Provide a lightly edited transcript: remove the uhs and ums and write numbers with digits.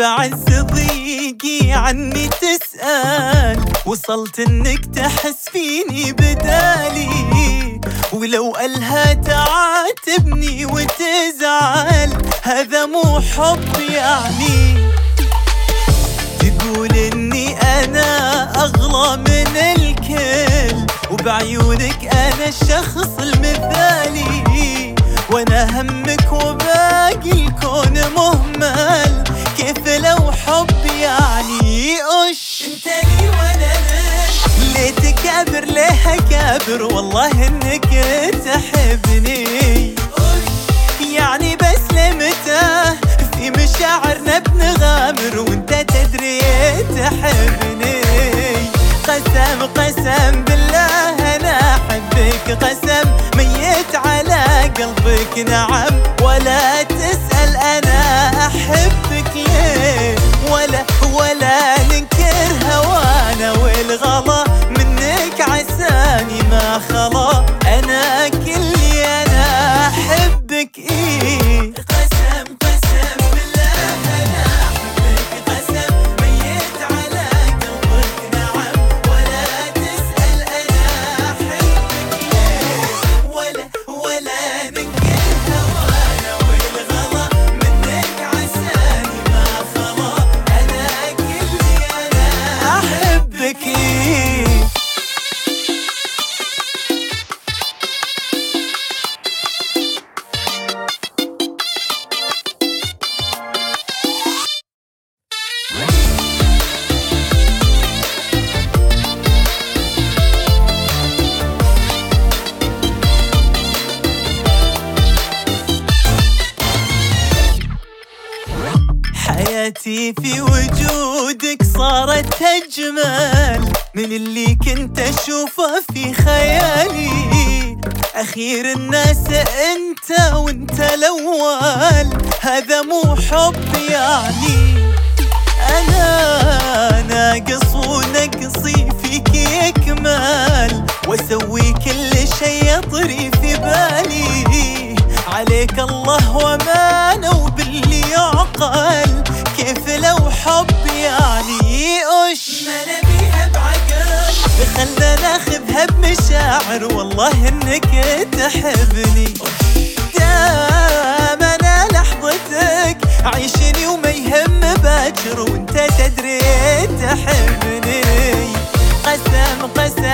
بعز ضيقي عني تسأل، وصلت انك تحس فيني بدالي، ولو قالها تعاتبني وتزعل هذا مو حب يعني. تقول اني انا اغلى من الكل، وبعيونك انا الشخص المثالي، وانا همك وباقي الكون مهمل، كيف لو حب يعني. انت لي وانا لك، ليه تكابر ليه اكابر، والله انك تحبني يعني. بس لمتى في مشاعرنا بنغامر وانت تدري تحبني. قسم قسم بالله انا احبك، قسم ميت على قلبك نعم، ولا تسأل انا احبك ليه، ولا ننكر هوانا، والغلا منك عساني ما خلا، انا كلي انا احبك ايه. قسم قسم بالله انا احبك، قسم ميت على قلبك نعم، ولا تسأل انا احبك ليه، ولا ننكر هوانا، والغلا منك عساني ما خلا، انا كلي انا احبك ايه. حياتي في وجودك صارت أجمل من اللي كنت أشوفه في خيالي، أخير الناس أنت وأنت الأول، هذا مو حب يعني. أنا ناقص ونقصي فيك يكمل، وأسوي كل شي يطري في بالي، عليك الله ومانه وباللي يعقل، كيف لو حب يعني. ما نبيها بعقل، خلنا ناخذها بمشاعر، والله انك تحبني. دام انا لحظتك عيشني وما يهم باكر، وانت تدري تحبني. قسم قسم